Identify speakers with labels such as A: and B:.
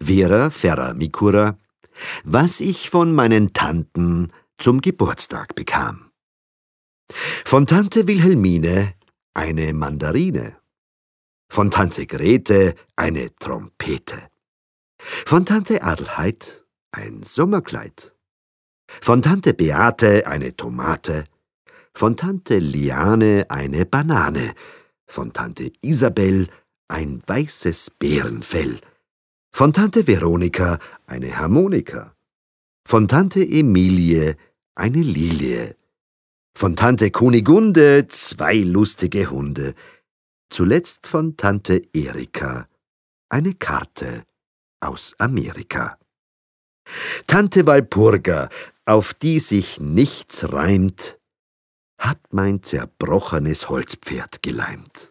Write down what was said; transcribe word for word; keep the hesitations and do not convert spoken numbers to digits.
A: Vera Ferramicura, was ich von meinen Tanten zum Geburtstag bekam. Von Tante Wilhelmine eine Mandarine, von Tante Grete eine Trompete, von Tante Adelheid ein Sommerkleid, von Tante Beate eine Tomate, von Tante Liane eine Banane, von Tante Isabel ein weißes Bärenfell, von Tante Veronika eine Harmonika, von Tante Emilie eine Lilie, von Tante Kunigunde zwei lustige Hunde, zuletzt von Tante Erika eine Karte aus Amerika. Tante Walpurga, auf die sich nichts reimt, hat mein zerbrochenes Holzpferd geleimt.